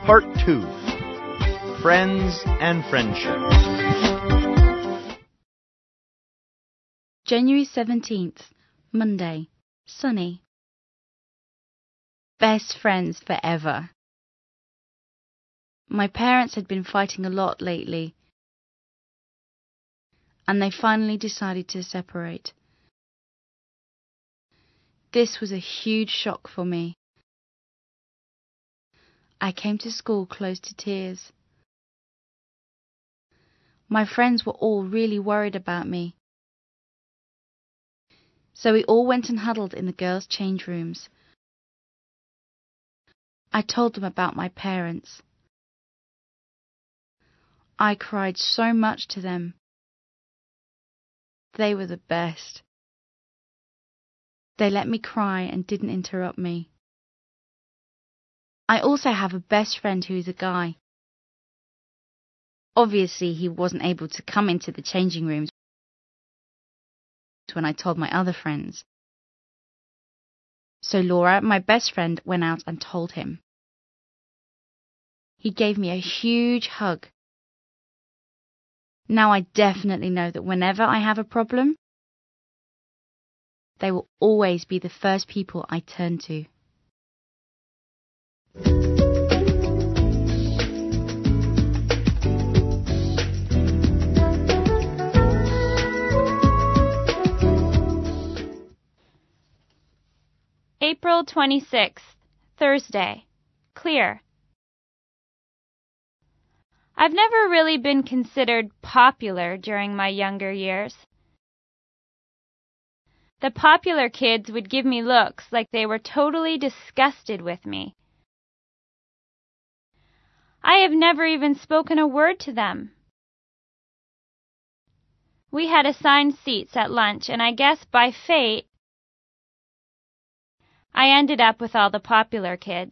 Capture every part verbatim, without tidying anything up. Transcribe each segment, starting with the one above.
Part two. Friends and Friendship. January seventeenth, Monday. Sunny. Best friends forever. My parents had been fighting a lot lately, and they finally decided to separate. This was a huge shock for me. I came to school close to tears. My friends were all really worried about me. So we all went and huddled in the girls' change rooms. I told them about my parents. I cried so much to them. They were the best. They let me cry and didn't interrupt me. I also have a best friend who is a guy. Obviously, he wasn't able to come into the changing rooms when I told my other friends. So Laura, my best friend, went out and told him. He gave me a huge hug. Now I definitely know that whenever I have a problem, they will always be the first people I turn to. April twenty-sixth, Thursday. Clear. I've never really been considered popular during my younger years. The popular kids would give me looks like they were totally disgusted with me. I have never even spoken a word to them. We had assigned seats at lunch, and I guess by fate, I ended up with all the popular kids.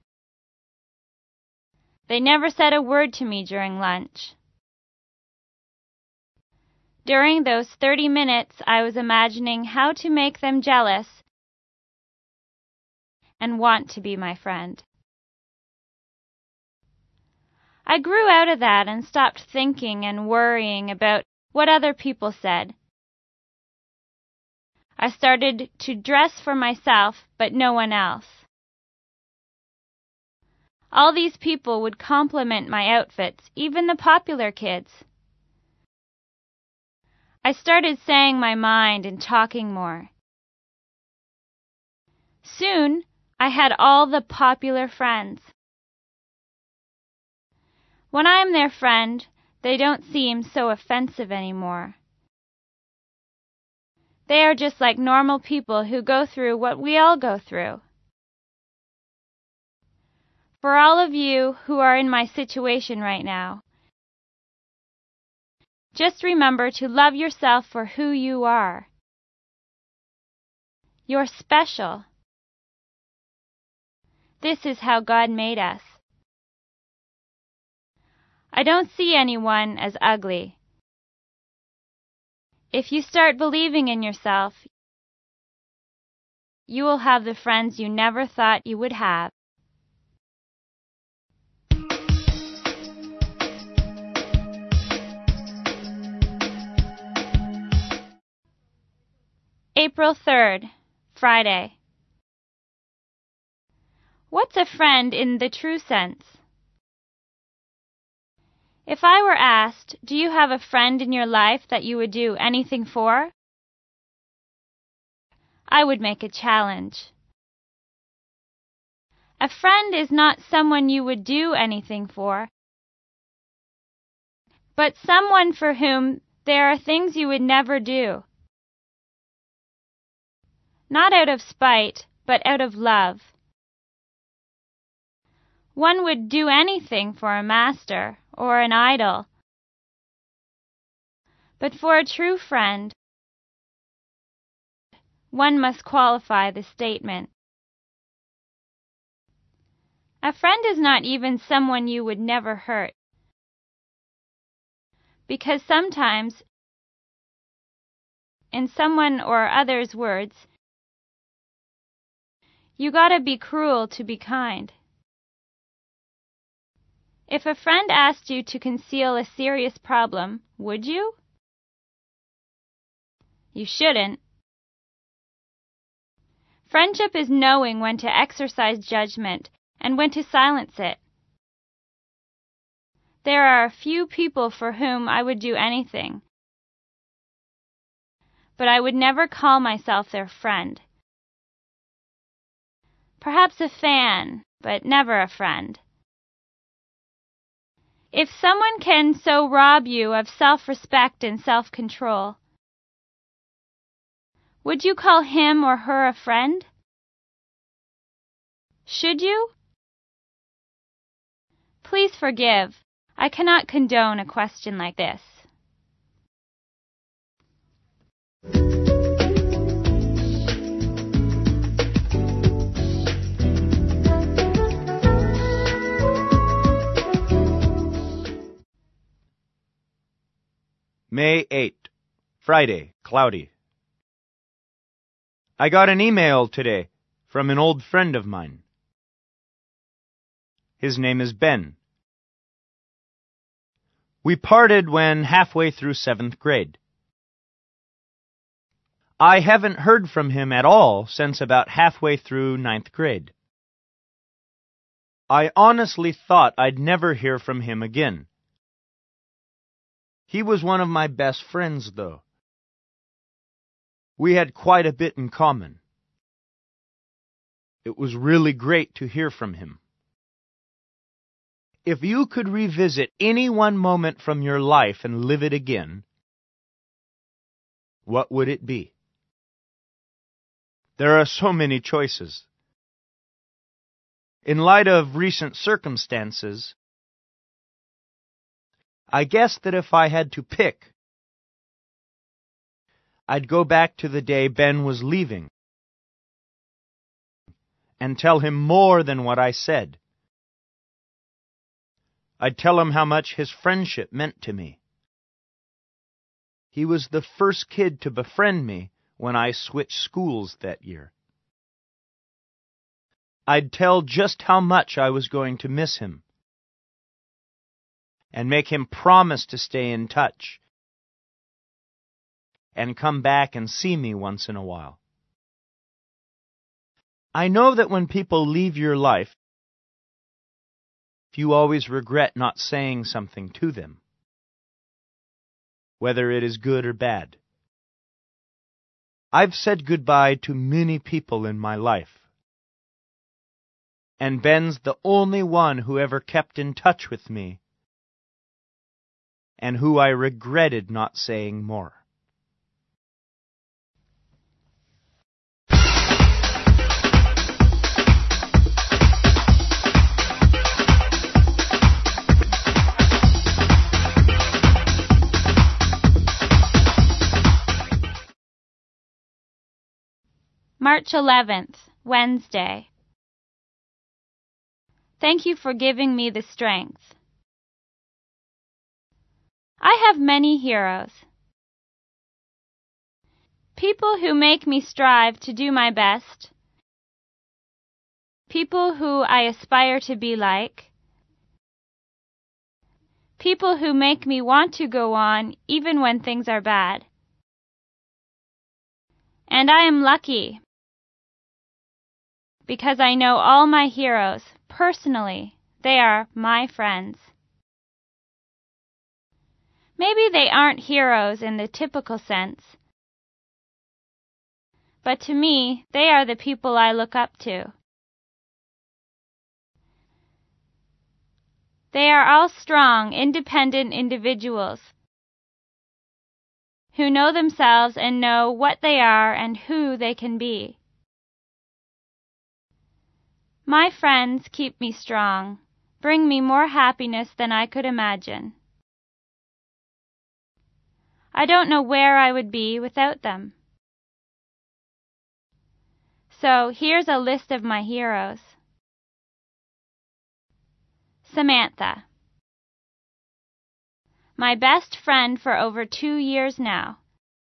They never said a word to me during lunch. During those thirty minutes, I was imagining how to make them jealous and want to be my friend. I grew out of that and stopped thinking and worrying about what other people said. I started to dress for myself, but no one else. All these people would compliment my outfits, even the popular kids. I started saying my mind and talking more. Soon, I had all the popular friends. When I am their friend, they don't seem so offensive anymore. They are just like normal people who go through what we all go through. For all of you who are in my situation right now, just remember to love yourself for who you are. You're special. This is how God made us. I don't see anyone as ugly. If you start believing in yourself, you will have the friends you never thought you would have. April third, Friday. What's a friend in the true sense? If I were asked, do you have a friend in your life that you would do anything for? I would make a challenge. A friend is not someone you would do anything for, but someone for whom there are things you would never do. Not out of spite, but out of love. One would do anything for a master or an idol. But for a true friend, one must qualify the statement. A friend is not even someone you would never hurt. Because sometimes, in someone or other's words, you gotta be cruel to be kind. If a friend asked you to conceal a serious problem, would you? You shouldn't. Friendship is knowing when to exercise judgment and when to silence it. There are a few people for whom I would do anything, but I would never call myself their friend. Perhaps a fan, but never a friend. If someone can so rob you of self-respect and self-control, would you call him or her a friend? Should you? Please forgive. I cannot condone a question like this. May eighth, Friday, cloudy. I got an email today from an old friend of mine. His name is Ben. We parted when halfway through seventh grade. I haven't heard from him at all since about halfway through ninth grade. I honestly thought I'd never hear from him again. He was one of my best friends, though. We had quite a bit in common. It was really great to hear from him. If you could revisit any one moment from your life and live it again, what would it be? There are so many choices. In light of recent circumstances, I guess that if I had to pick, I'd go back to the day Ben was leaving and tell him more than what I said. I'd tell him how much his friendship meant to me. He was the first kid to befriend me when I switched schools that year. I'd tell just how much I was going to miss him and make him promise to stay in touch and come back and see me once in a while. I know that when people leave your life, you always regret not saying something to them, whether it is good or bad. I've said goodbye to many people in my life, and Ben's the only one who ever kept in touch with me and who I regretted not saying more. March eleventh, Wednesday. Thank you for giving me the strength. I have many heroes. People who make me strive to do my best. People who I aspire to be like. People who make me want to go on even when things are bad. And I am lucky, because I know all my heroes personally. They are my friends. Maybe they aren't heroes in the typical sense, but to me, they are the people I look up to. They are all strong, independent individuals who know themselves and know what they are and who they can be. My friends keep me strong, bring me more happiness than I could imagine. I don't know where I would be without them. So here's a list of my heroes. Samantha. My best friend for over two years now.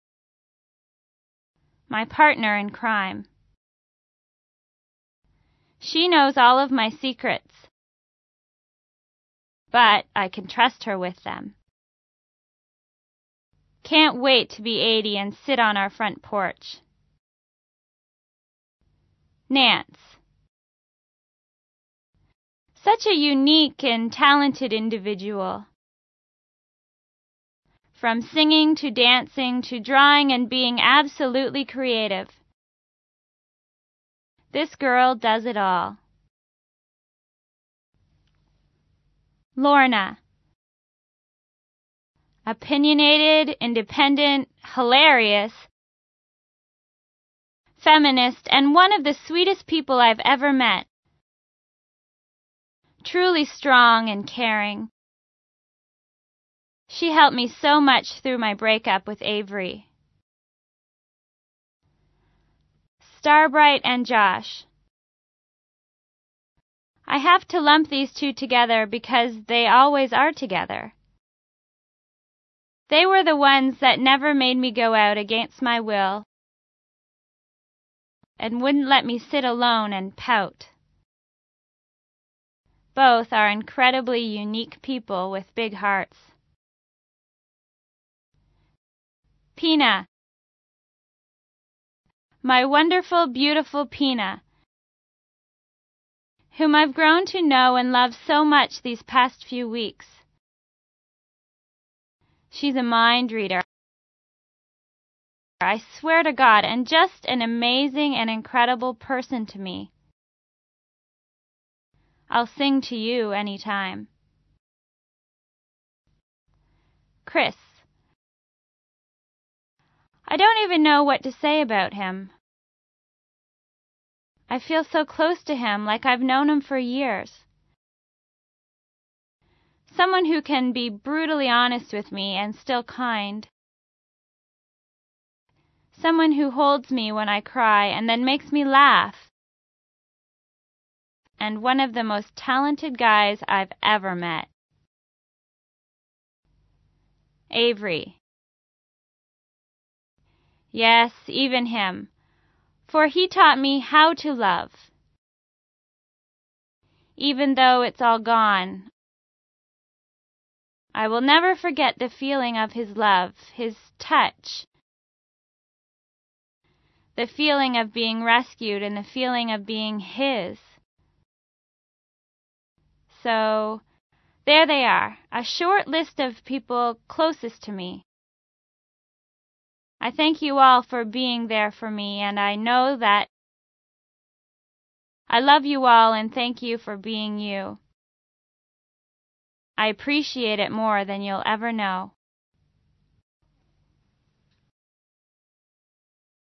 My partner in crime. She knows all of my secrets. but I can trust her with them. Can't wait to be eighty and sit on our front porch. Nance. Such a unique and talented individual. From singing to dancing to drawing and being absolutely creative. This girl does it all. Lorna. Opinionated, independent, hilarious, feminist, and one of the sweetest people I've ever met. Truly strong and caring. She helped me so much through my breakup with Avery. Starbright and Josh. I have to lump these two together because they always are together. They were the ones that never made me go out against my will and wouldn't let me sit alone and pout. Both are incredibly unique people with big hearts. Pina. My wonderful, beautiful Pina, whom I've grown to know and love so much these past few weeks. She's a mind reader, I swear to God, and just an amazing and incredible person to me. I'll sing to you anytime. Chris. I don't even know what to say about him. I feel so close to him, like I've known him for years. Someone who can be brutally honest with me and still kind. Someone who holds me when I cry and then makes me laugh. And one of the most talented guys I've ever met. Avery. Yes, even him, for he taught me how to love. Even though it's all gone, I will never forget the feeling of his love, his touch, the feeling of being rescued and the feeling of being his. So, there they are, a short list of people closest to me. I thank you all for being there for me, and I know that I love you all and thank you for being you. I appreciate it more than you'll ever know.